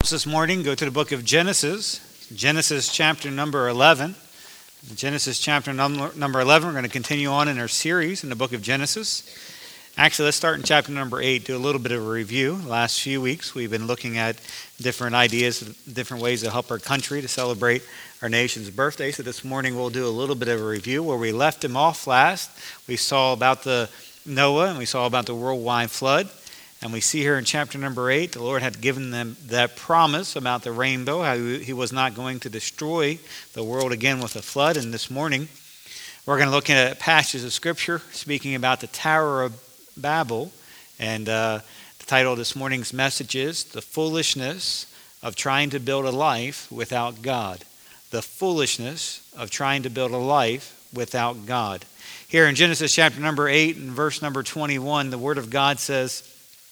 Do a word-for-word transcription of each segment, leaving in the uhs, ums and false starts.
Bibles this morning, go to the book of Genesis, Genesis chapter number eleven. Genesis chapter number, number eleven, we're going to continue on in our series in the book of Genesis. Actually, let's start in chapter number eight, do a little bit of a review. The last few weeks, we've been looking at different ideas, different ways to help our country to celebrate our nation's birthday. So this morning, we'll do a little bit of a review. Where we left him off last, we saw about the Noah, and we saw about the worldwide flood. And we see here in chapter number eight, the Lord had given them that promise about the rainbow, how he was not going to destroy the world again with a flood. And this morning, we're going to look at passages of Scripture speaking about the Tower of Babel. And uh, the title of this morning's message is The Foolishness of Trying to Build a Life Without God. The foolishness of trying to build a life without God. Here in Genesis chapter number eight and verse number twenty-one, the Word of God says,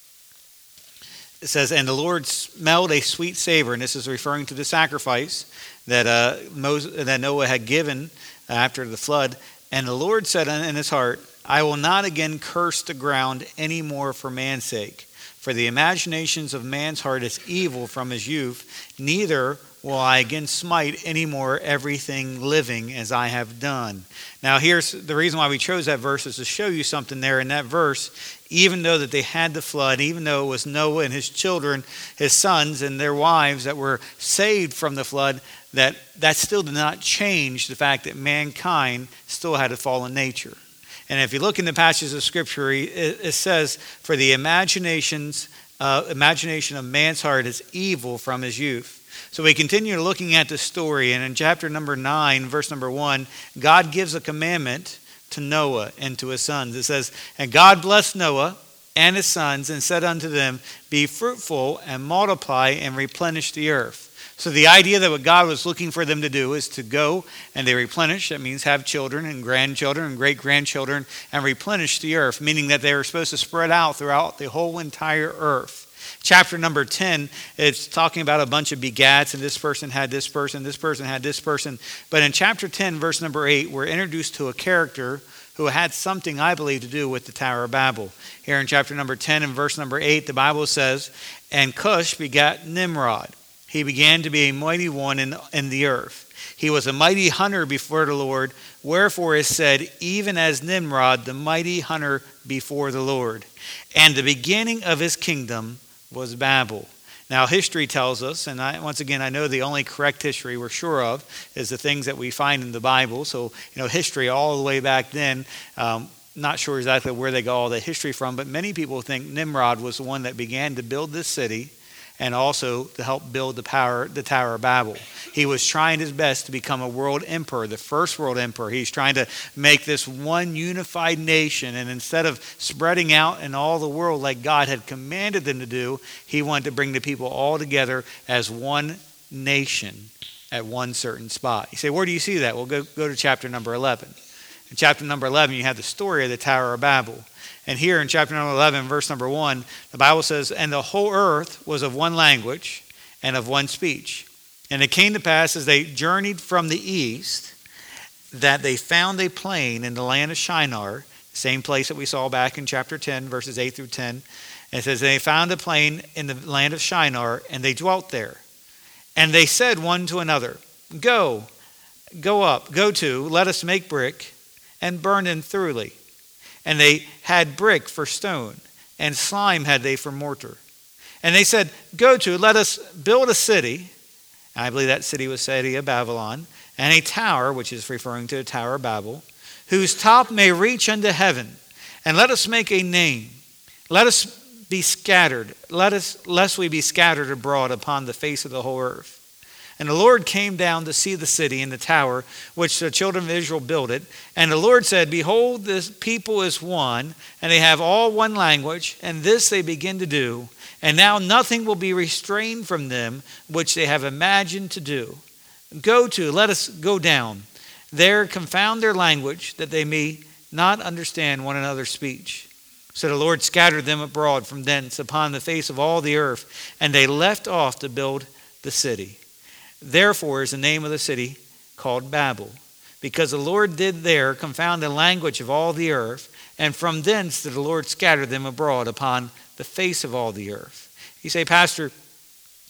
It says, and the Lord smelled a sweet savor, and this is referring to the sacrifice that uh, Moses, that Noah had given after the flood. And the Lord said in his heart, I will not again curse the ground any more for man's sake, for the imaginations of man's heart is evil from his youth, neither will I again smite any more everything living as I have done. Now here's the reason why we chose that verse, is to show you something there in that verse. Even though that they had the flood, even though it was Noah and his children, his sons and their wives that were saved from the flood, that that still did not change the fact that mankind still had a fallen nature. And if you look in the passages of Scripture, it, it says, for the imaginations, uh, imagination of man's heart is evil from his youth. So we continue looking at the story, and in chapter number nine, verse number one, God gives a commandment to Noah and to his sons. It says, and God blessed Noah and his sons and said unto them, be fruitful and multiply and replenish the earth. So the idea that what God was looking for them to do is to go and they replenish. That means have children and grandchildren and great-grandchildren and replenish the earth, meaning that they were supposed to spread out throughout the whole entire earth. Chapter number ten, it's talking about a bunch of begats, and this person had this person, this person had this person. But in chapter ten, verse number eight, we're introduced to a character who had something, I believe, to do with the Tower of Babel. Here in chapter number ten and verse number eight, the Bible says, and Cush begat Nimrod. He began to be a mighty one in, in the earth. He was a mighty hunter before the Lord, wherefore is said, even as Nimrod, the mighty hunter before the Lord. And the beginning of his kingdom was Babel. Now history tells us, and I, once again I know the only correct history we're sure of is the things that we find in the Bible. So you know history all the way back then, um, not sure exactly where they got all the history from, but many people think Nimrod was the one that began to build this city and also to help build the power, the Tower of Babel. He was trying his best to become a world emperor, the first world emperor. He's trying to make this one unified nation, and instead of spreading out in all the world like God had commanded them to do, he wanted to bring the people all together as one nation at one certain spot. You say, where do you see that? Well, go, go to chapter number eleven. In chapter number eleven, you have the story of the Tower of Babel. And here in chapter number eleven, verse number one, the Bible says, and the whole earth was of one language and of one speech. And it came to pass as they journeyed from the east that they found a plain in the land of Shinar, same place that we saw back in chapter ten, verses eight through ten. And it says, they found a plain in the land of Shinar, and they dwelt there. And they said one to another, go, go up, go to, let us make brick and burn them thoroughly. And they had brick for stone, and slime had they for mortar. And they said, go to, let us build a city. And I believe that city was city of Babylon, and a tower, which is referring to the Tower of Babel, whose top may reach unto heaven. And let us make a name. Let us be scattered. Let us, lest we be scattered abroad upon the face of the whole earth. And the Lord came down to see the city and the tower, which the children of Israel builded. And the Lord said, behold, this people is one, and they have all one language, and this they begin to do. And now nothing will be restrained from them, which they have imagined to do. Go to, let us go down. There confound their language, that they may not understand one another's speech. So the Lord scattered them abroad from thence upon the face of all the earth, and they left off to build the city. Therefore is the name of the city called Babel, because the Lord did there confound the language of all the earth, and from thence did the Lord scatter them abroad upon the face of all the earth. You say, Pastor,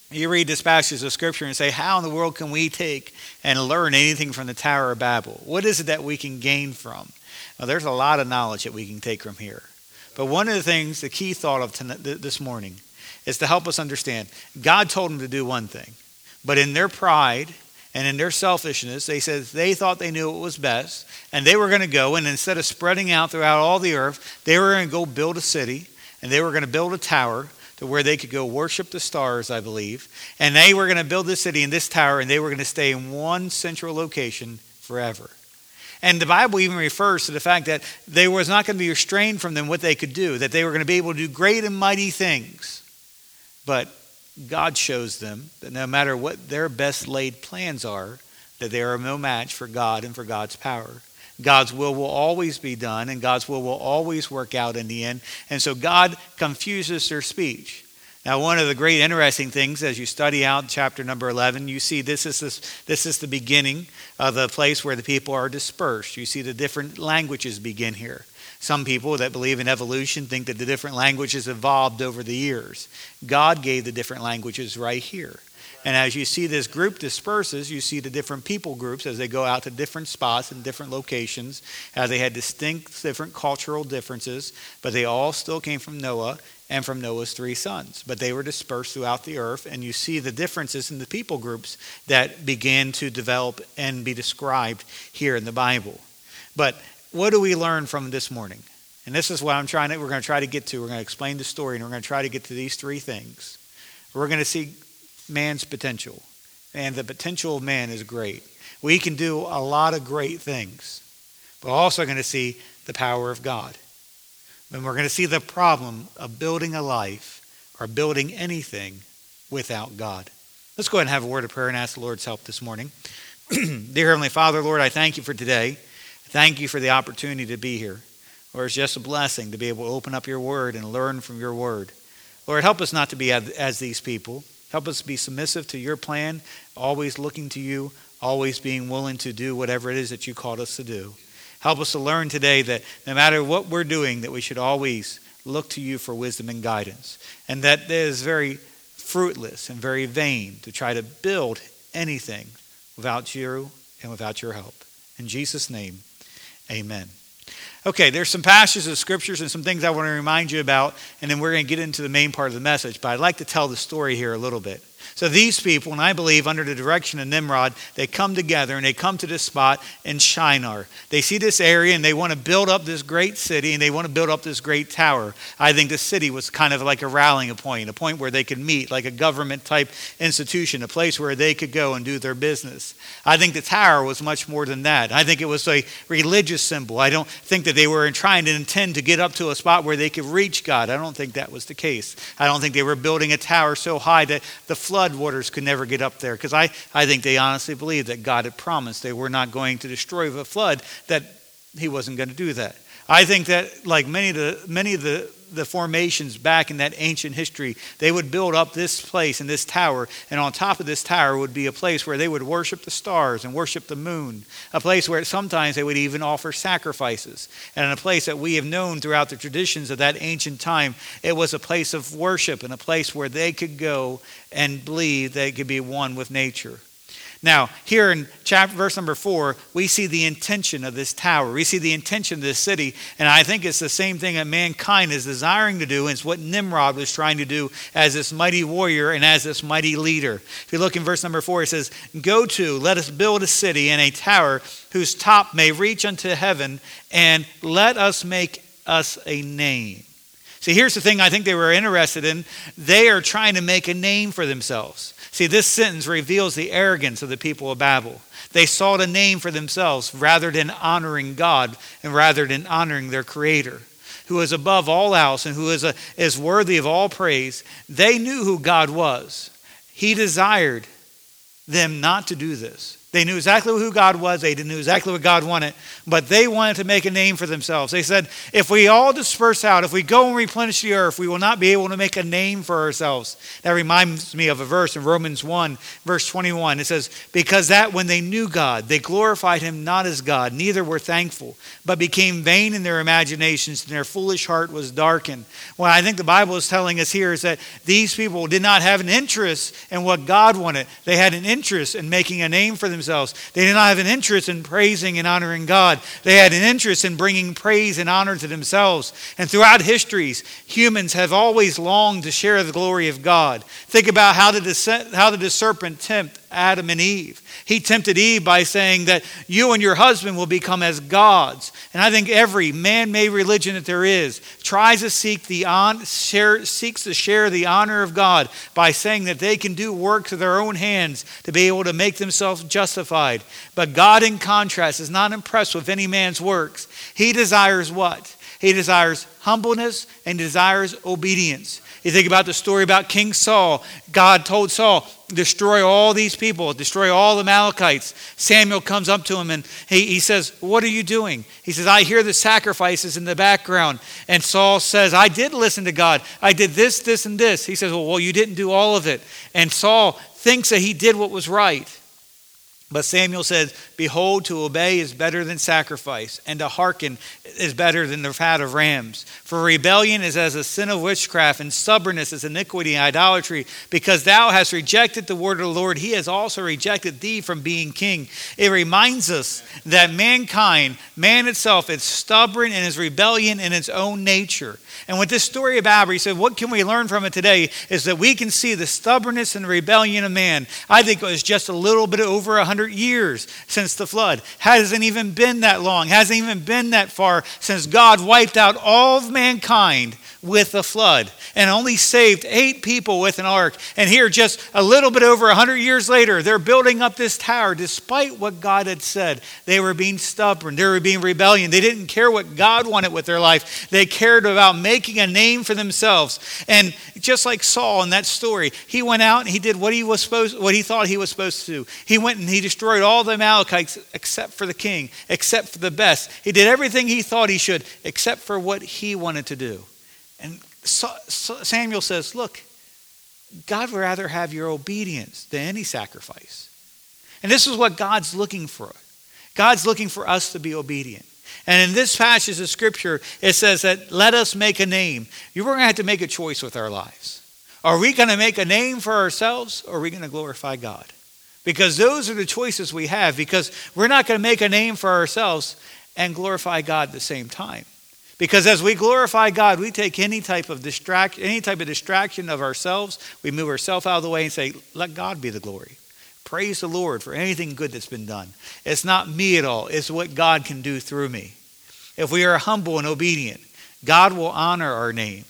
You read this passage of Scripture and say, how in the world can we take and learn anything from the Tower of Babel? What is it that we can gain from? Well, there's a lot of knowledge that we can take from here. But one of the things, the key thought of tonight, this morning, is to help us understand. God told them to do one thing, but in their pride and in their selfishness, they said they thought they knew what was best, and they were going to go, and instead of spreading out throughout all the earth, they were going to go build a city, and they were going to build a tower to where they could go worship the stars, I believe. And they were going to build this city in this tower, and they were going to stay in one central location forever. And the Bible even refers to the fact that there was not going to be restrained from them what they could do, that they were going to be able to do great and mighty things. But God shows them that no matter what their best laid plans are, that they are no match for God and for God's power. God's will will always be done, and God's will will always work out in the end. And so God confuses their speech. Now, one of the great interesting things as you study out chapter number eleven, you see this is this, this is the beginning of the place where the people are dispersed. You see the different languages begin here. Some people that believe in evolution think that the different languages evolved over the years. God gave the different languages right here. And as you see this group disperses, you see the different people groups as they go out to different spots and different locations, as they had distinct different cultural differences, but they all still came from Noah and from Noah's three sons. But they were dispersed throughout the earth, and you see the differences in the people groups that began to develop and be described here in the Bible. But what do we learn from this morning? And this is what I'm trying to, we're going to try to get to. We're going to explain the story, and we're going to try to get to these three things. We're going to see man's potential. And the potential of man is great. We can do a lot of great things. But we're also going to see the power of God. And we're going to see the problem of building a life or building anything without God. Let's go ahead and have a word of prayer and ask the Lord's help this morning. Dear Heavenly Father, Lord, I thank you for today. Thank you for the opportunity to be here. Lord, it's just a blessing to be able to open up your word and learn from your word. Lord, help us not to be as, as these people. Help us be submissive to your plan, always looking to you, always being willing to do whatever it is that you called us to do. Help us to learn today that no matter what we're doing, that we should always look to you for wisdom and guidance. And that it is very fruitless and very vain to try to build anything without you and without your help. In Jesus' name, amen. Okay, there's some passages of scriptures and some things I want to remind you about, and then we're going to get into the main part of the message. But I'd like to tell the story here a little bit. So these people, and I believe under the direction of Nimrod, they come together and they come to this spot in Shinar. They see this area and they want to build up this great city and they want to build up this great tower. I think the city was kind of like a rallying point, a point where they could meet, like a government type institution, a place where they could go and do their business. I think the tower was much more than that. I think it was a religious symbol. I don't think that they were trying to intend to get up to a spot where they could reach God. I don't think that was the case. I don't think they were building a tower so high that the flood waters could never get up there, because I, I think they honestly believed that God had promised they were not going to destroy the flood, that he wasn't going to do that. I think that like many of the many of the, the formations back in that ancient history, they would build up this place and this tower, and on top of this tower would be a place where they would worship the stars and worship the moon, a place where sometimes they would even offer sacrifices, and a place that we have known throughout the traditions of that ancient time, it was a place of worship and a place where they could go and believe they could be one with nature. Now, here in chapter, verse number four, we see the intention of this tower. We see the intention of this city, and I think it's the same thing that mankind is desiring to do, and it's what Nimrod was trying to do as this mighty warrior and as this mighty leader. If you look in verse number four, it says, "Go to, let us build a city and a tower whose top may reach unto heaven, and let us make us a name." See, here's the thing I think they were interested in. They are trying to make a name for themselves. See, this sentence reveals the arrogance of the people of Babel. They sought a name for themselves rather than honoring God and rather than honoring their Creator, who is above all else and who is, a, is worthy of all praise. They knew who God was. He desired them not to do this. They knew exactly who God was. They knew exactly what God wanted. But they wanted to make a name for themselves. They said, if we all disperse out, if we go and replenish the earth, we will not be able to make a name for ourselves. That reminds me of a verse in Romans one, verse twenty-one. It says, because that when they knew God, they glorified him not as God, neither were thankful, but became vain in their imaginations, and their foolish heart was darkened. What I think the Bible is telling us here is that these people did not have an interest in what God wanted. They had an interest in making a name for themselves. Themselves. They did not have an interest in praising and honoring God. They had an interest in bringing praise and honor to themselves. And throughout histories, humans have always longed to share the glory of God. Think about how did the, how did the serpent tempt Adam and Eve? He tempted Eve by saying that you and your husband will become as gods. And I think every man-made religion that there is tries to seek the on, share, seeks to share the honor of God by saying that they can do works of their own hands to be able to make themselves justified. But God, in contrast, is not impressed with any man's works. He desires what? He desires humbleness and desires obedience. You think about the story about King Saul. God told Saul, destroy all these people, destroy all the Amalekites. Samuel comes up to him and he, he says, what are you doing? He says, I hear the sacrifices in the background. And Saul says, I did listen to God. I did this, this, and this. He says, well, well, you didn't do all of it. And Saul thinks that he did what was right. But Samuel says, behold, to obey is better than sacrifice, and to hearken is better than the fat of rams. For rebellion is as a sin of witchcraft, and stubbornness is iniquity and idolatry. Because thou hast rejected the word of the Lord, he has also rejected thee from being king. It reminds us that mankind, man itself, is stubborn and is rebellion in its own nature. And with this story of Abner, he said, what can we learn from it today is that we can see the stubbornness and rebellion of man. I think it was just a little bit over a hundred years since the flood. Hasn't even been that long. Hasn't even been that far since God wiped out all of mankind with a flood and only saved eight people with an ark. And here, just a little bit over a hundred years later, they're building up this tower despite what God had said. They were being stubborn. They were being rebellion. They didn't care what God wanted with their life. They cared about making a name for themselves. And just like Saul in that story, he went out and he did what he was supposed, what he thought he was supposed to do. He went and he destroyed all the Amalekites except for the king, except for the best. He did everything he thought he should, except for what he wanted to do. And Samuel says, look, God would rather have your obedience than any sacrifice. And this is what God's looking for. God's looking for us to be obedient. And in this passage of scripture, it says that let us make a name. You're going to have to make a choice with our lives. Are we going to make a name for ourselves, or are we going to glorify God? Because those are the choices we have, because we're not going to make a name for ourselves and glorify God at the same time. Because as we glorify God, we take any type of distract, any type of distraction of ourselves, we move ourselves out of the way and say, let God be the glory. Praise the Lord for anything good that's been done. It's not me at all. It's what God can do through me. If we are humble and obedient, God will honor our name.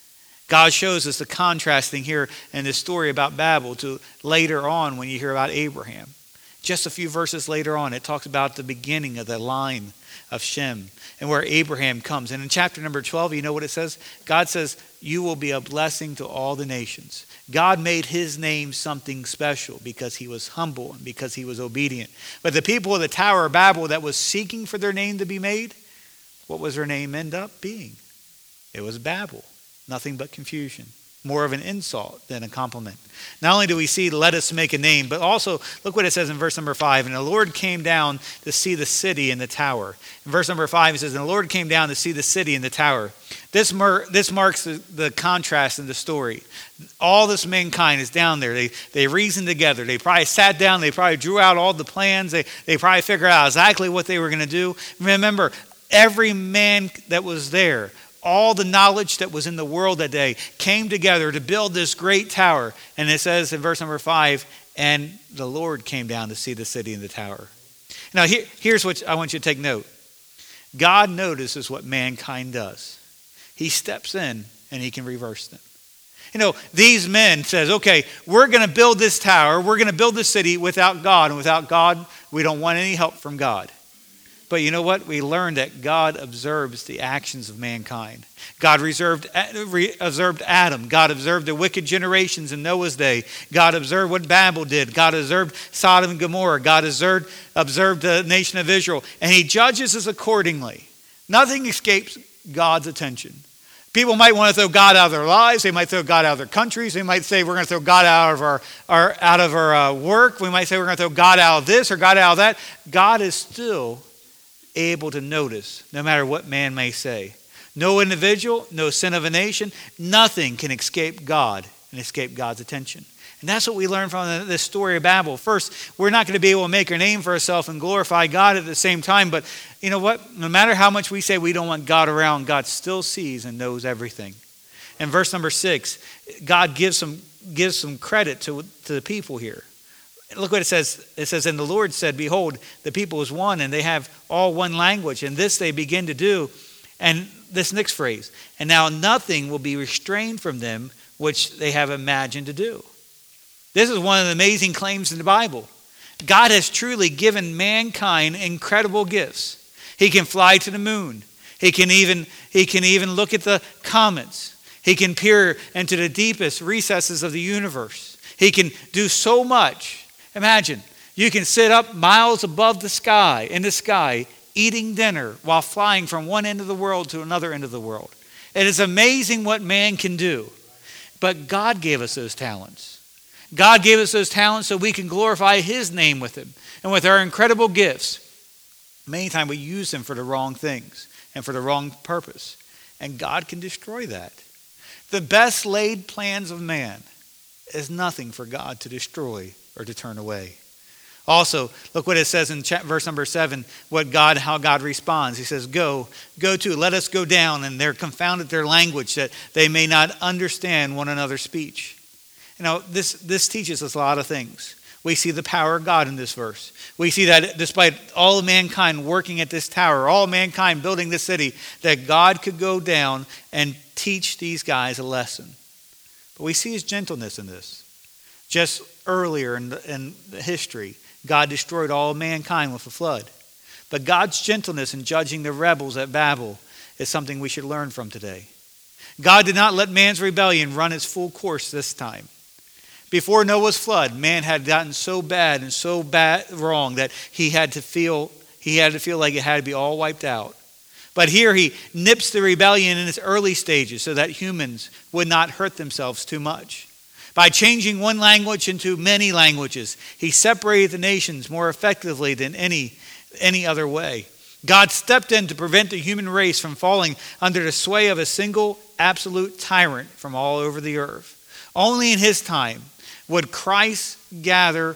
God shows us the contrasting here in this story about Babel to later on when you hear about Abraham. Just a few verses later on, it talks about the beginning of the line of Shem and where Abraham comes. And in chapter number twelve, you know what it says? God says, you will be a blessing to all the nations. God made his name something special because he was humble and because he was obedient. But the people of the Tower of Babel that was seeking for their name to be made, what was their name end up being? It was Babel. Nothing but confusion. More of an insult than a compliment. Not only do we see, let us make a name, but also look what it says in verse number five. And the Lord came down to see the city and the tower. In verse number five, it says, and the Lord came down to see the city and the tower. This, mar- this marks the, the contrast in the story. All this mankind is down there. They, they reasoned together. They probably sat down. They probably drew out all the plans. They, they probably figured out exactly what they were going to do. Remember, every man that was there, all the knowledge that was in the world that day came together to build this great tower. And it says in verse number five, and the Lord came down to see the city and the tower. Now here, here's what I want you to take note. God notices what mankind does. He steps in and he can reverse them. You know, these men says, okay, we're going to build this tower. We're going to build this city without God. And without God, we don't want any help from God. But you know what? We learned that God observes the actions of mankind. God reserved, re, observed Adam. God observed the wicked generations in Noah's day. God observed what Babel did. God observed Sodom and Gomorrah. God observed, observed the nation of Israel. And he judges us accordingly. Nothing escapes God's attention. People might want to throw God out of their lives. They might throw God out of their countries. They might say we're going to throw God out of our, our out of our uh, work. We might say we're going to throw God out of this or God out of that. God is still able to notice, no matter what man may say. No individual, no sin of a nation, nothing can escape God and escape God's attention. And that's what we learn from this story of Babel. First, we're not going to be able to make a name for ourselves and glorify God at the same time. But you know what? No matter how much we say we don't want God around, God still sees and knows everything. In verse number six, God gives some, gives some credit to, to the people here. Look what it says. It says, and the Lord said, behold, the people is one, and they have all one language. And this they begin to do. And this next phrase, and now nothing will be restrained from them which they have imagined to do. This is one of the amazing claims in the Bible. God has truly given mankind incredible gifts. He can fly to the moon. He can even, he can even look at the comets. He can peer into the deepest recesses of the universe. He can do so much. Imagine, you can sit up miles above the sky, in the sky, eating dinner while flying from one end of the world to another end of the world. It is amazing what man can do. But God gave us those talents. God gave us those talents so we can glorify his name with them. And with our incredible gifts, many times we use them for the wrong things and for the wrong purpose. And God can destroy that. The best laid plans of man is nothing for God to destroy or to turn away. Also, look what it says in verse number seven, what God, how God responds. He says, go, go to, let us go down. And they're confounded their language that they may not understand one another's speech. You know, this, this teaches us a lot of things. We see the power of God in this verse. We see that despite all of mankind working at this tower, all mankind building this city, that God could go down and teach these guys a lesson. But we see his gentleness in this. Just earlier in, the, in the history, God destroyed all of mankind with a flood. But God's gentleness in judging the rebels at Babel is something we should learn from today. God did not let man's rebellion run its full course this time. Before Noah's flood, man had gotten so bad and so bad wrong that he had to feel he had to feel like it had to be all wiped out. But here he nips the rebellion in its early stages so that humans would not hurt themselves too much. By changing one language into many languages, he separated the nations more effectively than any, any other way. God stepped in to prevent the human race from falling under the sway of a single absolute tyrant from all over the earth. Only in his time would Christ gather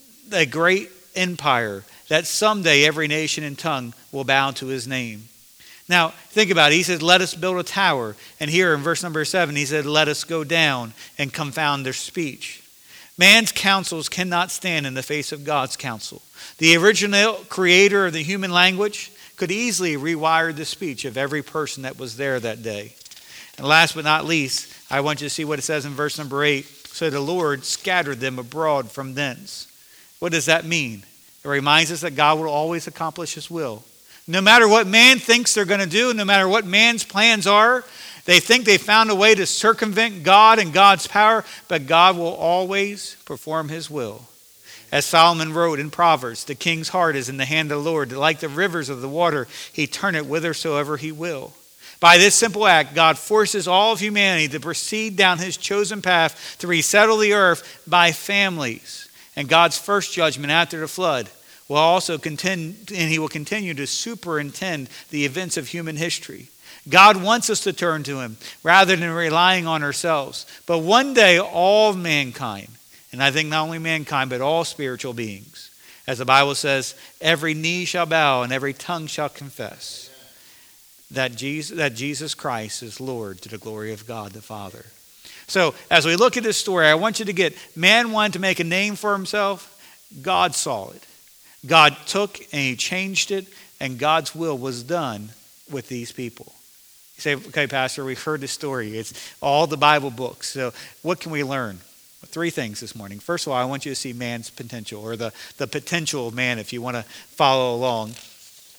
a great empire that someday every nation and tongue will bow to his name. Now, think about it. He said, let us build a tower. And here in verse number seven, he said, let us go down and confound their speech. Man's counsels cannot stand in the face of God's counsel. The original creator of the human language could easily rewire the speech of every person that was there that day. And last but not least, I want you to see what it says in verse number eight. So the Lord scattered them abroad from thence. What does that mean? It reminds us that God will always accomplish his will. No matter what man thinks they're going to do, no matter what man's plans are, they think they found a way to circumvent God and God's power, but God will always perform his will. As Solomon wrote in Proverbs, the king's heart is in the hand of the Lord. Like the rivers of the water, he turneth whithersoever he will. By this simple act, God forces all of humanity to proceed down his chosen path to resettle the earth by families. And God's first judgment after the flood will also continue, and he will continue to superintend the events of human history. God wants us to turn to him rather than relying on ourselves. But one day, all of mankind, and I think not only mankind, but all spiritual beings, as the Bible says, every knee shall bow and every tongue shall confess that Jesus, that Jesus Christ is Lord to the glory of God the Father. So as we look at this story, I want you to get, man wanted to make a name for himself. God saw it. God took and he changed it, and God's will was done with these people. You say, okay, Pastor, we've heard this story. It's all the Bible books. So what can we learn? Three things this morning. First of all, I want you to see man's potential, or the, the potential of man, if you want to follow along.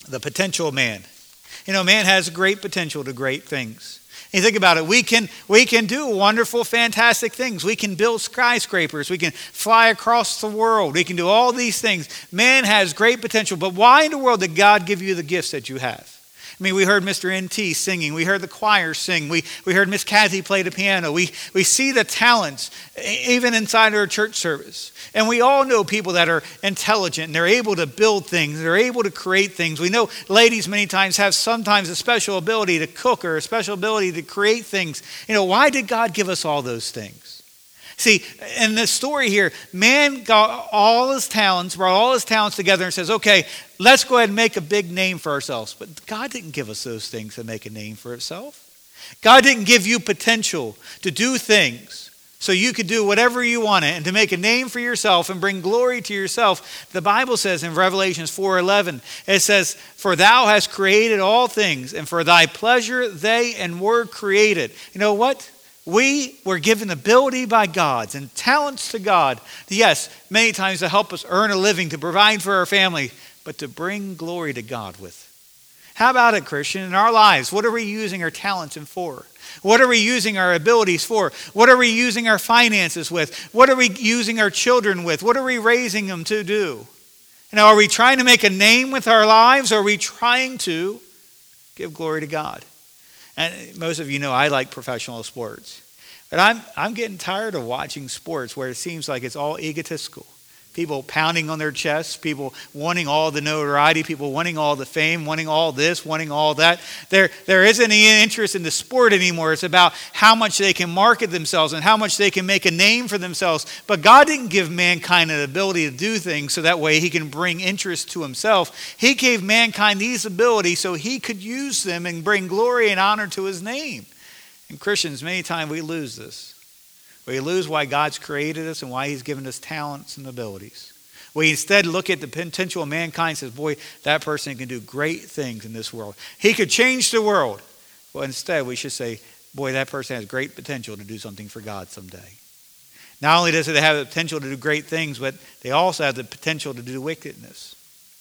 The potential of man. You know, man has great potential to great things. You think about it, we can we can do wonderful, fantastic things. We can build skyscrapers. We can fly across the world. We can do all these things. Man has great potential. But why in the world did God give you the gifts that you have? I mean, we heard Mister N T singing. We heard the choir sing. We we heard Miss Kathy play the piano. We we see the talents even inside our church service. And we all know people that are intelligent and they're able to build things. They're able to create things. We know ladies many times have sometimes a special ability to cook or a special ability to create things. You know, why did God give us all those things? See, in this story here, man got all his talents, brought all his talents together and says, okay, let's go ahead and make a big name for ourselves. But God didn't give us those things to make a name for itself. God didn't give you potential to do things so you could do whatever you wanted and to make a name for yourself and bring glory to yourself. The Bible says in Revelation four eleven, it says, for thou hast created all things, and for thy pleasure they and were created. You know what? We were given ability by God and talents to God. Yes, many times to help us earn a living, to provide for our family, but to bring glory to God with. How about it, Christian? In our lives, what are we using our talents in for? What are we using our abilities for? What are we using our finances with? What are we using our children with? What are we raising them to do? You know, are we trying to make a name with our lives? Or are we trying to give glory to God? And most of you know I like professional sports. But I'm I'm getting tired of watching sports where it seems like it's all egotistical. People pounding on their chests, people wanting all the notoriety, people wanting all the fame, wanting all this, wanting all that. There, there isn't any interest in the sport anymore. It's about how much they can market themselves and how much they can make a name for themselves. But God didn't give mankind an ability to do things so that way he can bring interest to himself. He gave mankind these abilities so he could use them and bring glory and honor to his name. And Christians, many times we lose this. We lose why God's created us and why he's given us talents and abilities. We instead look at the potential of mankind and says, boy, that person can do great things in this world. He could change the world. Well, instead we should say, boy, that person has great potential to do something for God someday. Not only does it have the potential to do great things, but they also have the potential to do wickedness.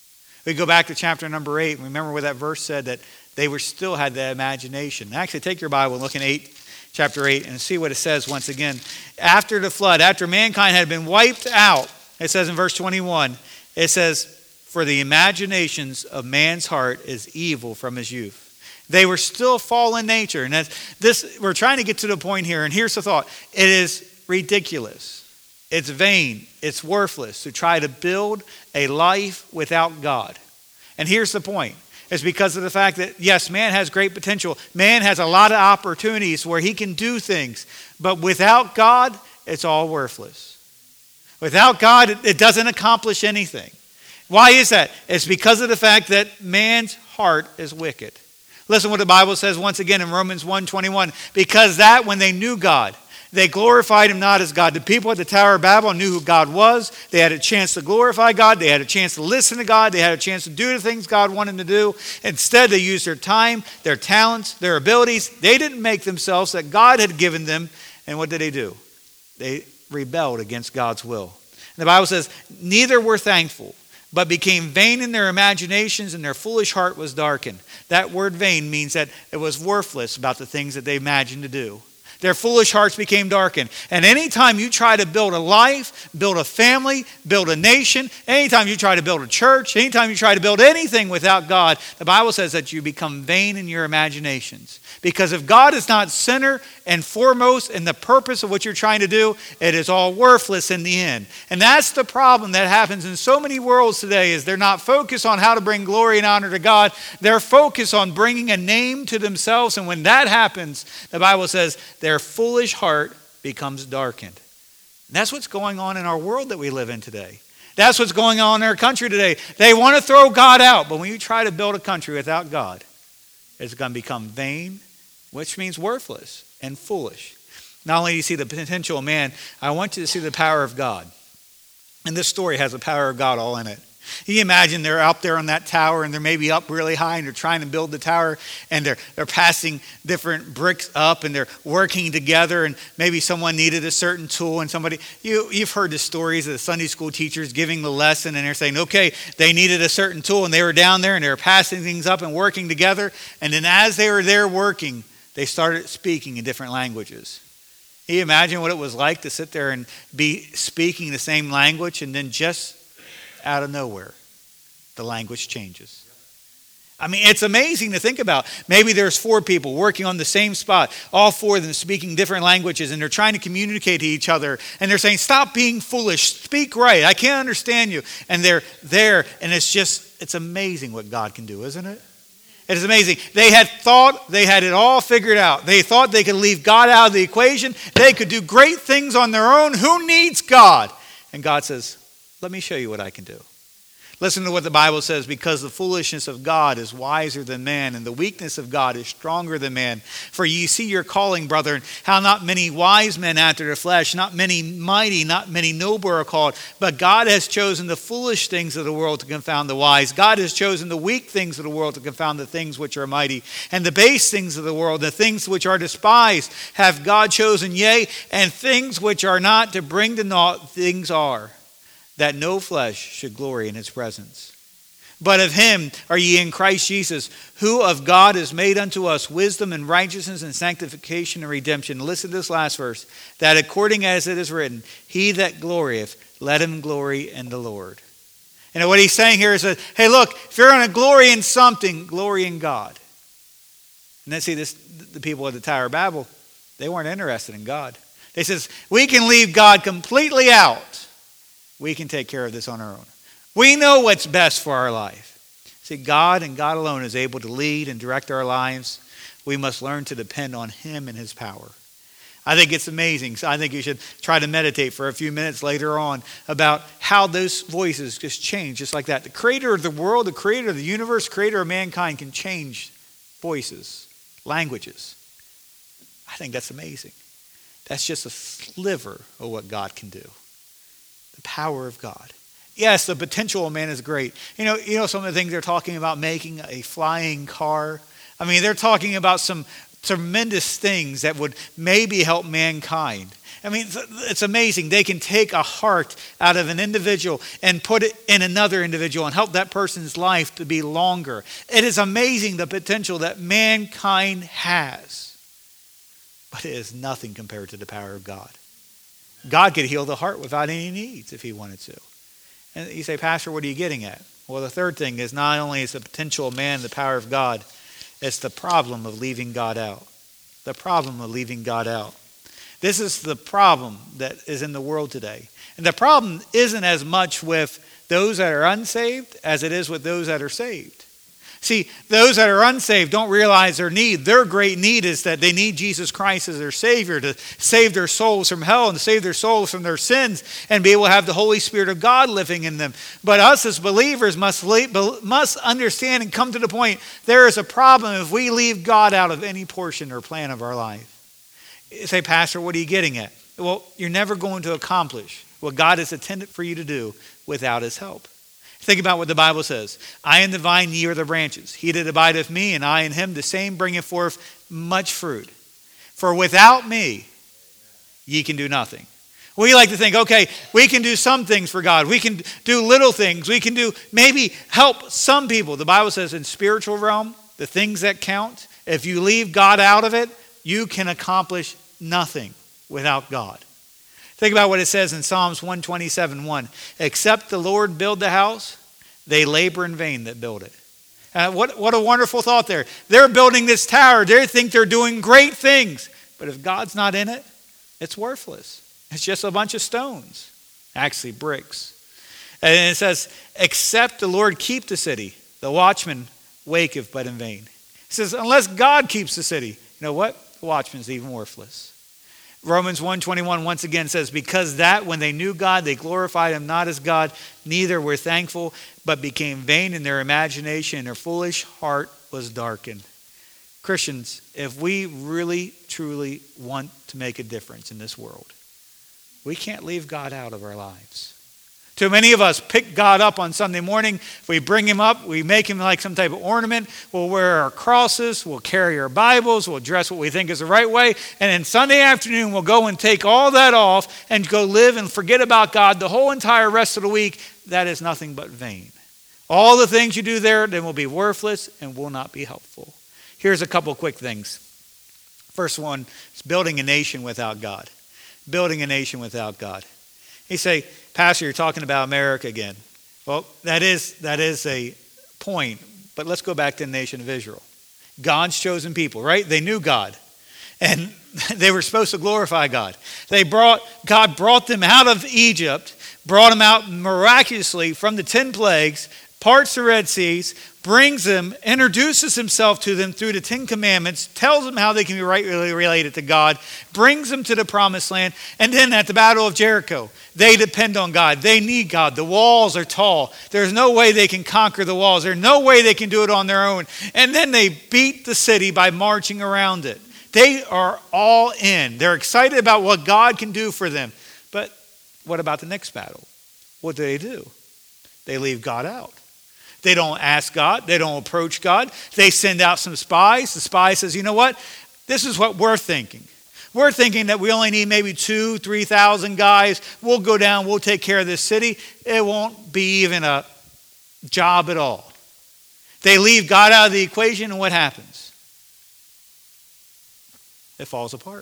We go back to chapter number eight. Remember where that verse said that they were still had that imagination. Actually, take your Bible and look in eight. Chapter eight, and see what it says once again. After the flood, after mankind had been wiped out, it says in verse twenty-one, it says, for the imaginations of man's heart is evil from his youth. They were still fallen nature. And that's, this, we're trying to get to the point here, and here's the thought. It is ridiculous. It's vain. It's worthless to try to build a life without God. And here's the point. It's because of the fact that, yes, man has great potential. Man has a lot of opportunities where he can do things. But without God, it's all worthless. Without God, it doesn't accomplish anything. Why is that? It's because of the fact that man's heart is wicked. Listen what the Bible says once again in Romans one twenty-one. Because that when they knew God, they glorified him not as God. The people at the Tower of Babel knew who God was. They had a chance to glorify God. They had a chance to listen to God. They had a chance to do the things God wanted to do. Instead, they used their time, their talents, their abilities. They didn't make themselves that God had given them. And what did they do? They rebelled against God's will. And the Bible says, neither were thankful, but became vain in their imaginations, and their foolish heart was darkened. That word vain means that it was worthless about the things that they imagined to do. Their foolish hearts became darkened. And anytime you try to build a life, build a family, build a nation, anytime you try to build a church, anytime you try to build anything without God, the Bible says that you become vain in your imaginations. Because if God is not center and foremost in the purpose of what you're trying to do, it is all worthless in the end. And that's the problem that happens in so many worlds today, is they're not focused on how to bring glory and honor to God. They're focused on bringing a name to themselves. And when that happens, the Bible says their foolish heart becomes darkened. And that's what's going on in our world that we live in today. That's what's going on in our country today. They want to throw God out, but when you try to build a country without God, it's going to become vain, which means worthless and foolish. Not only do you see the potential of man, I want you to see the power of God. And this story has the power of God all in it. Can you imagine they're up there on that tower and they're maybe up really high and they're trying to build the tower and they're they're passing different bricks up and they're working together and maybe someone needed a certain tool and somebody, you, you've heard the stories of the Sunday school teachers giving the lesson and they're saying, okay, they needed a certain tool and they were down there and they were passing things up and working together. And then as they were there working, they started speaking in different languages. Can you imagine what it was like to sit there and be speaking the same language and then just out of nowhere, the language changes? I mean, it's amazing to think about. Maybe there's four people working on the same spot, all four of them speaking different languages, and they're trying to communicate to each other, and they're saying, stop being foolish, speak right, I can't understand you. And they're there, and it's just, it's amazing what God can do, isn't it? It is amazing. They had thought they had it all figured out. They thought they could leave God out of the equation. They could do great things on their own. Who needs God? And God says, let me show you what I can do. Listen to what the Bible says, because the foolishness of God is wiser than man, and the weakness of God is stronger than man. For ye see your calling, brethren, how not many wise men after the flesh, not many mighty, not many noble are called. But God has chosen the foolish things of the world to confound the wise. God has chosen the weak things of the world to confound the things which are mighty. And the base things of the world, the things which are despised, have God chosen, yea, and things which are not, to bring to naught things are, that no flesh should glory in his presence. But of him are ye in Christ Jesus, who of God is made unto us wisdom and righteousness and sanctification and redemption. Listen to this last verse. That according as it is written, he that glorieth, let him glory in the Lord. And what he's saying here is that, hey, look, if you're going to glory in something, glory in God. And then see, this, the people at the Tower of Babel, they weren't interested in God. They says, we can leave God completely out. We can take care of this on our own. We know what's best for our life. See, God and God alone is able to lead and direct our lives. We must learn to depend on him and his power. I think it's amazing. So I think you should try to meditate for a few minutes later on about how those voices just change just like that. The creator of the world, the creator of the universe, creator of mankind can change voices, languages. I think that's amazing. That's just a sliver of what God can do. The power of God. Yes, the potential of man is great. You know, you know some of the things they're talking about, making a flying car. I mean, they're talking about some tremendous things that would maybe help mankind. I mean, it's amazing. They can take a heart out of an individual and put it in another individual and help that person's life to be longer. It is amazing the potential that mankind has. But it is nothing compared to the power of God. God could heal the heart without any needs if he wanted to. And you say, Pastor, what are you getting at? Well, the third thing is not only is the potential of man the power of God, it's the problem of leaving God out. The problem of leaving God out. This is the problem that is in the world today. And the problem isn't as much with those that are unsaved as it is with those that are saved. See, those that are unsaved don't realize their need. Their great need is that they need Jesus Christ as their Savior to save their souls from hell and to save their souls from their sins and be able to have the Holy Spirit of God living in them. But us as believers must, must understand and come to the point, there is a problem if we leave God out of any portion or plan of our life. You say, Pastor, what are you getting at? Well, you're never going to accomplish what God has intended for you to do without his help. Think about what the Bible says. I am the vine, ye are the branches. He that abideth me, and I in him, the same bringeth forth much fruit. For without me, ye can do nothing. We like to think, okay, we can do some things for God. We can do little things. We can do maybe help some people. The Bible says in spiritual realm, the things that count, if you leave God out of it, you can accomplish nothing without God. Think about what it says in Psalms one twenty-seven one. Except the Lord build the house, they labor in vain that build it. Uh, what, what a wonderful thought there. They're building this tower. They think they're doing great things. But if God's not in it, it's worthless. It's just a bunch of stones. Actually, bricks. And it says, except the Lord keep the city, the watchman waketh but in vain. It says, unless God keeps the city, you know what? The watchman's even worthless. Romans one twenty-one once again says, because that when they knew God, they glorified him not as God, neither were thankful, but became vain in their imagination, and their foolish heart was darkened. Christians, if we really, truly want to make a difference in this world, we can't leave God out of our lives. Too many of us pick God up on Sunday morning. If we bring him up, we make him like some type of ornament. We'll wear our crosses. We'll carry our Bibles. We'll dress what we think is the right way. And then Sunday afternoon, we'll go and take all that off and go live and forget about God the whole entire rest of the week. That is nothing but vain. All the things you do there then will be worthless and will not be helpful. Here's a couple quick things. First one is building a nation without God. Building a nation without God. You say, Pastor, you're talking about America again. Well, that is that is a point, but let's go back to the nation of Israel. God's chosen people, right? They knew God, and they were supposed to glorify God. They brought God brought them out of Egypt, brought them out miraculously from the ten plagues, parts the Red Seas, brings them, introduces himself to them through the Ten Commandments, tells them how they can be rightly related to God, brings them to the promised land, and then at the Battle of Jericho, they depend on God. They need God. The walls are tall. There's no way they can conquer the walls. There's no way they can do it on their own. And then they beat the city by marching around it. They are all in. They're excited about what God can do for them. But what about the next battle? What do they do? They leave God out. They don't ask God. They don't approach God. They send out some spies. The spy says, you know what? This is what we're thinking. We're thinking that we only need maybe two, three thousand guys. We'll go down. We'll take care of this city. It won't be even a job at all. They leave God out of the equation, and what happens? It falls apart.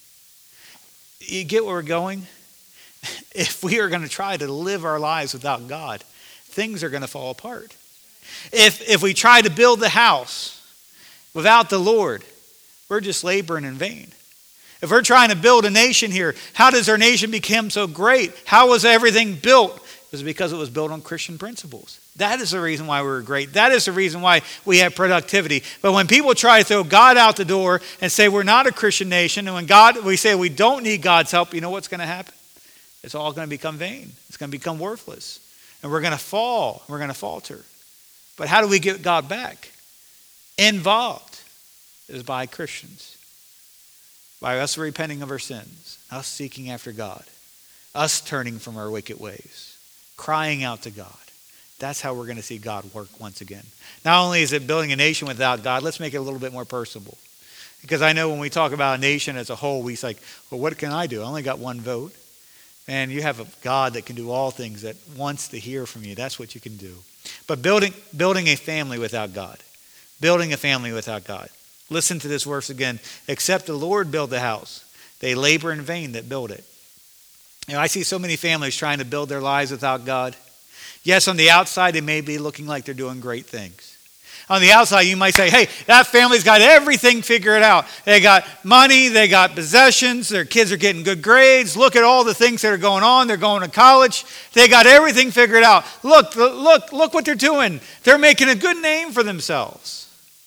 You get where we're going? If we are going to try to live our lives without God, things are going to fall apart. If if we try to build the house without the Lord, we're just laboring in vain. If we're trying to build a nation here, how does our nation become so great? How was everything built? It was because it was built on Christian principles. That is the reason why we're great. That is the reason why we have productivity. But when people try to throw God out the door and say we're not a Christian nation, and when God we say we don't need God's help, you know what's going to happen? It's all going to become vain. It's going to become worthless. And we're going to fall. We're going to falter. But how do we get God back? Involved is by Christians. By us repenting of our sins. Us seeking after God. Us turning from our wicked ways. Crying out to God. That's how we're going to see God work once again. Not only is it building a nation without God, let's make it a little bit more personable. Because I know when we talk about a nation as a whole, we say, well, what can I do? I only got one vote. And you have a God that can do all things, that wants to hear from you. That's what you can do. But building building a family without God. Building a family without God. Listen to this verse again. Except the Lord build the house, they labor in vain that build it. You know, I see so many families trying to build their lives without God. Yes, on the outside, they may be looking like they're doing great things. On the outside, you might say, hey, that family's got everything figured out. They got money, they got possessions, their kids are getting good grades. Look at all the things that are going on. They're going to college. They got everything figured out. Look, look, look what they're doing. They're making a good name for themselves.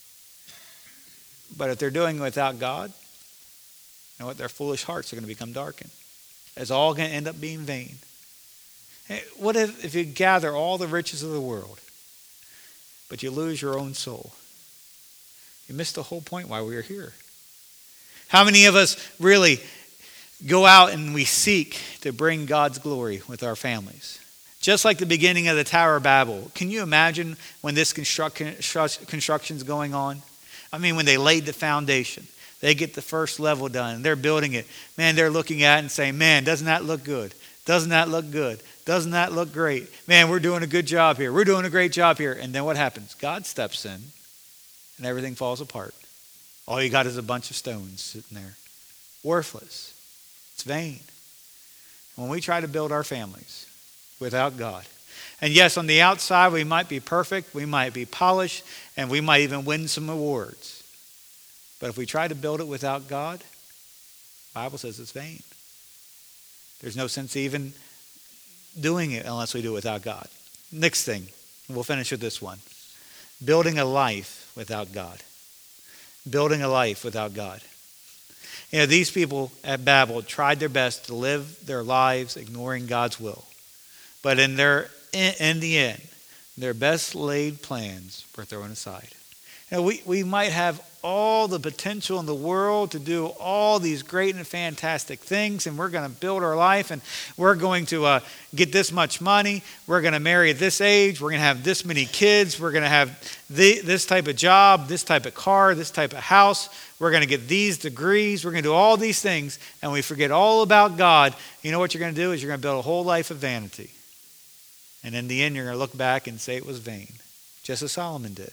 But if they're doing it without God, you know what? Their foolish hearts are going to become darkened. It's all going to end up being vain. Hey, what if, if you gather all the riches of the world, but you lose your own soul? You missed the whole point why we are here. How many of us really go out and we seek to bring God's glory with our families? Just like the beginning of the Tower of Babel. Can you imagine when this construction construction's going on? I mean, when they laid the foundation, they get the first level done, and they're building it. Man, they're looking at it and saying, man, doesn't that look good? Doesn't that look good? Doesn't that look great? Man, we're doing a good job here. We're doing a great job here. And then what happens? God steps in and everything falls apart. All you got is a bunch of stones sitting there. Worthless. It's vain. When we try to build our families without God. And yes, on the outside we might be perfect. We might be polished. And we might even win some awards. But if we try to build it without God, the Bible says it's vain. There's no sense even doing it unless we do it without God. Next thing, we'll finish with this one. Building a life without God. Building a life without God. You know, these people at Babel tried their best to live their lives ignoring God's will. But in their in, in the end, their best laid plans were thrown aside. You know, we, we might have all the potential in the world to do all these great and fantastic things, and we're going to build our life, and we're going to uh, get this much money, we're going to marry at this age, we're going to have this many kids, we're going to have the, this type of job, this type of car, this type of house, we're going to get these degrees, we're going to do all these things, and we forget all about God. You know what you're going to do is you're going to build a whole life of vanity. And in the end, you're going to look back and say it was vain, just as Solomon did.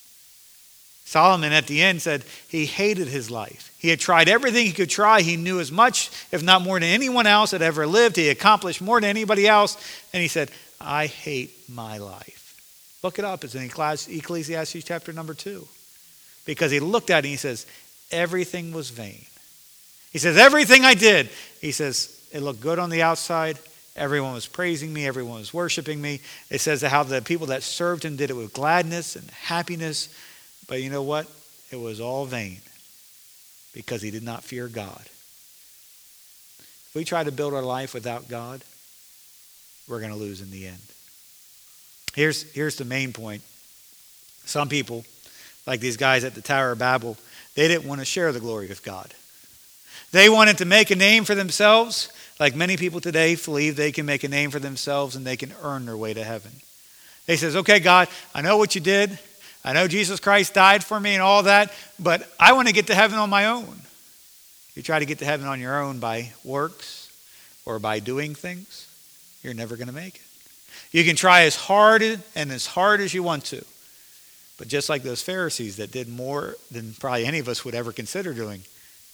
Solomon at the end said he hated his life. He had tried everything he could try. He knew as much, if not more than anyone else that ever lived. He accomplished more than anybody else. And he said, I hate my life. Look it up. It's in Ecclesiastes chapter number two. Because he looked at it and he says, everything was vain. He says, everything I did. He says, it looked good on the outside. Everyone was praising me. Everyone was worshiping me. It says how the people that served him did it with gladness and happiness. But you know what? It was all vain because he did not fear God. If we try to build our life without God, we're going to lose in the end. Here's, here's the main point. Some people, like these guys at the Tower of Babel, they didn't want to share the glory with God. They wanted to make a name for themselves, like many people today believe they can make a name for themselves and they can earn their way to heaven. They says, okay, God, I know what you did. I know Jesus Christ died for me and all that, but I want to get to heaven on my own. You try to get to heaven on your own by works or by doing things, you're never going to make it. You can try as hard and as hard as you want to, but just like those Pharisees that did more than probably any of us would ever consider doing,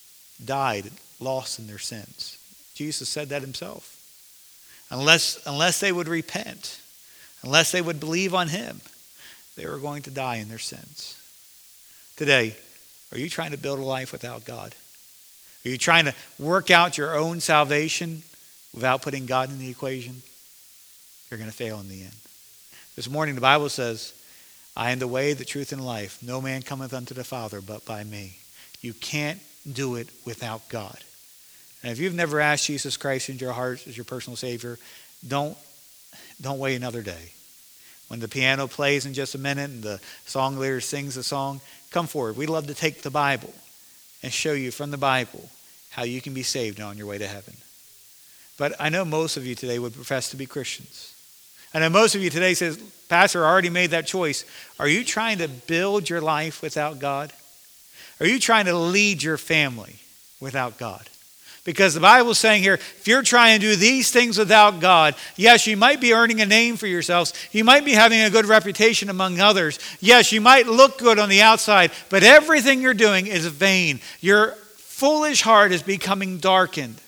died lost in their sins. Jesus said that himself. Unless, unless they would repent, unless they would believe on him, they were going to die in their sins. Today, are you trying to build a life without God? Are you trying to work out your own salvation without putting God in the equation? You're going to fail in the end. This morning the Bible says, I am the way, the truth, and life. No man cometh unto the Father but by me. You can't do it without God. And if you've never asked Jesus Christ into your heart as your personal Savior, don't, don't wait another day. When the piano plays in just a minute and the song leader sings a song, come forward. We'd love to take the Bible and show you from the Bible how you can be saved on your way to heaven. But I know most of you today would profess to be Christians. I know most of you today says, Pastor, I already made that choice. Are you trying to build your life without God? Are you trying to lead your family without God? Because the Bible is saying here, if you're trying to do these things without God, yes, you might be earning a name for yourselves. You might be having a good reputation among others. Yes, you might look good on the outside, but everything you're doing is vain. Your foolish heart is becoming darkened.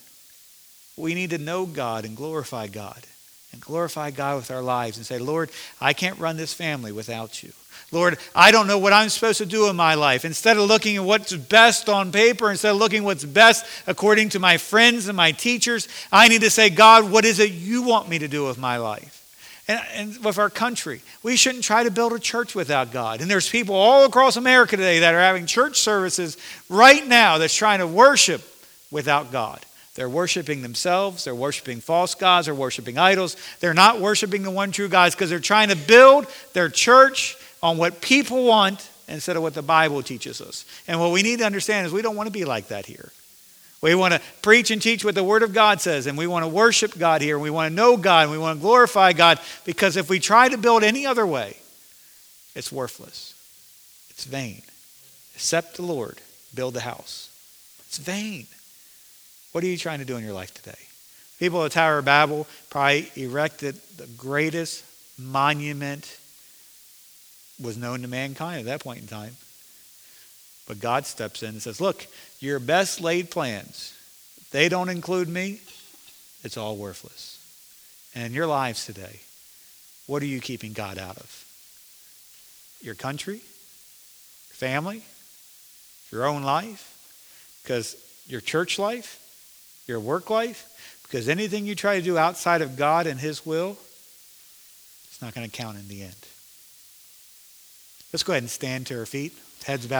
We need to know God and glorify God. And glorify God with our lives and say, Lord, I can't run this family without you. Lord, I don't know what I'm supposed to do in my life. Instead of looking at what's best on paper, instead of looking at what's best according to my friends and my teachers, I need to say, God, what is it you want me to do with my life? And, and with our country, we shouldn't try to build a church without God. And there's people all across America today that are having church services right now that's trying to worship without God. They're worshiping themselves. They're worshiping false gods. They're worshiping idols. They're not worshiping the one true God because they're trying to build their church on what people want instead of what the Bible teaches us. And what we need to understand is we don't want to be like that here. We want to preach and teach what the Word of God says, and we want to worship God here, and we want to know God, and we want to glorify God, because if we try to build any other way, it's worthless. It's vain. Except the Lord build the house. It's vain. What are you trying to do in your life today? People at the Tower of Babel probably erected the greatest monument was known to mankind at that point in time. But God steps in and says, look, your best laid plans, if they don't include me, it's all worthless. And in your lives today, what are you keeping God out of? Your country? Your family? Your own life? Because your church life? Your work life? Because anything you try to do outside of God and His will, it's not going to count in the end. Let's go ahead and stand to our feet, heads bowed.